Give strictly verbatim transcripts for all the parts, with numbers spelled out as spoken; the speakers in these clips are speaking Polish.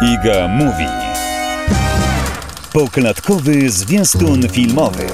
Iga Mówi. Poklatkowy zwiastun filmowy.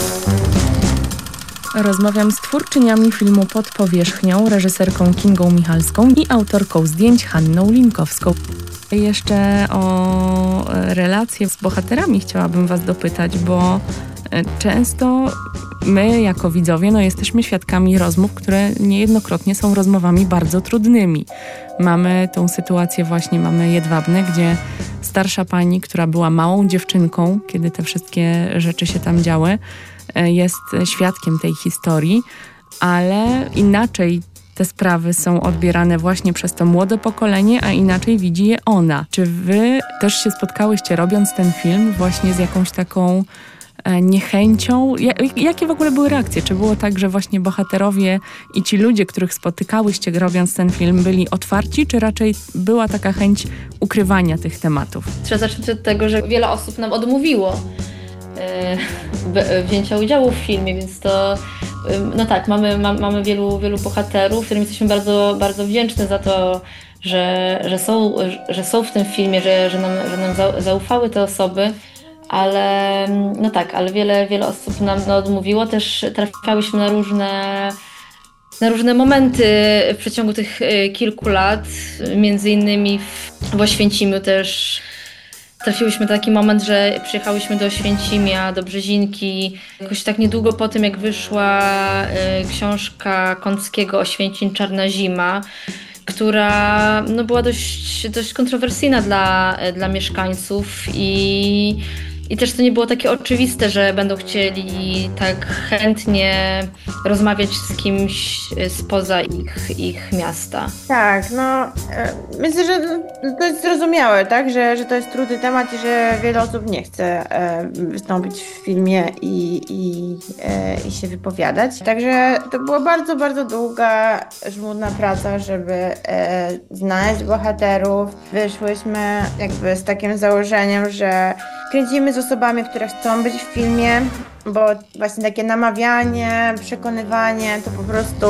Rozmawiam z twórczyniami filmu Pod powierzchnią, reżyserką Kingą Michalską i autorką zdjęć Hanną Linkowską. Jeszcze o relacje z bohaterami chciałabym was dopytać, bo często my jako widzowie no, jesteśmy świadkami rozmów, które niejednokrotnie są rozmowami bardzo trudnymi. Mamy tą sytuację właśnie, mamy Jedwabne, gdzie starsza pani, która była małą dziewczynką, kiedy te wszystkie rzeczy się tam działy, jest świadkiem tej historii, ale inaczej te sprawy są odbierane właśnie przez to młode pokolenie, a inaczej widzi je ona. Czy wy też się spotkałyście, robiąc ten film, właśnie z jakąś taką niechęcią? Jakie w ogóle były reakcje? Czy było tak, że właśnie bohaterowie i ci ludzie, których spotykałyście robiąc ten film, byli otwarci, czy raczej była taka chęć ukrywania tych tematów? Trzeba zacząć od tego, że wiele osób nam odmówiło wzięcia udziału w filmie, więc to no tak, mamy, ma, mamy wielu, wielu bohaterów, którym jesteśmy bardzo, bardzo wdzięczni za to, że, że, są, że są w tym filmie, że, że nam, że nam zaufały te osoby, ale no tak, ale wiele, wiele osób nam no, odmówiło, też trafiałyśmy na różne na różne momenty w przeciągu tych kilku lat, między innymi w, w Oświęcimiu też trafiłyśmy na taki moment, że przyjechałyśmy do Oświęcimia, do Brzezinki. Jakoś tak niedługo po tym, jak wyszła y, książka Kąckiego Oświęcim Czarna Zima, która no, była dość, dość kontrowersyjna dla, dla mieszkańców i, i też to nie było takie oczywiste, że będą chcieli tak chętnie rozmawiać z kimś spoza ich, ich miasta. Tak, no myślę, że to jest zrozumiałe, tak, że, że to jest trudny temat i że wiele osób nie chce wystąpić w filmie i, i, i się wypowiadać. Także to była bardzo, bardzo długa, żmudna praca, żeby znaleźć bohaterów. Wyszłyśmy jakby z takim założeniem, że kręcimy z osobami, które chcą być w filmie, bo właśnie takie namawianie, przekonywanie to po prostu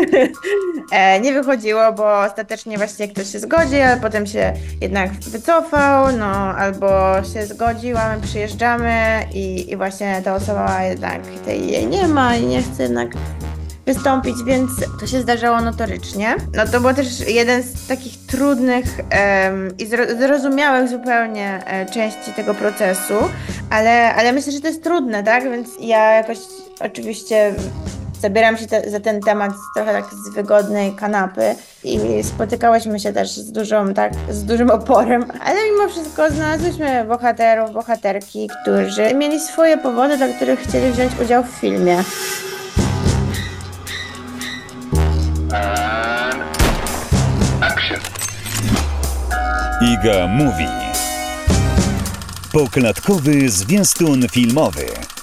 nie wychodziło, bo ostatecznie właśnie ktoś się zgodził, ale potem się jednak wycofał, no albo się zgodził, a my przyjeżdżamy i, i właśnie ta osoba jednak tej jej nie ma i nie chce jednak wystąpić, więc to się zdarzało notorycznie. No to był też jeden z takich trudnych um, i zro- zrozumiałych zupełnie e, części tego procesu, ale, ale myślę, że to jest trudne, tak? Więc ja jakoś oczywiście zabieram się te, za ten temat trochę tak z wygodnej kanapy i spotykałyśmy się też z dużą, tak, z dużym oporem, ale mimo wszystko znalazłyśmy bohaterów, bohaterki, którzy mieli swoje powody, dla których chcieli wziąć udział w filmie. Iga Mówi. Poklatkowy zwiastun filmowy.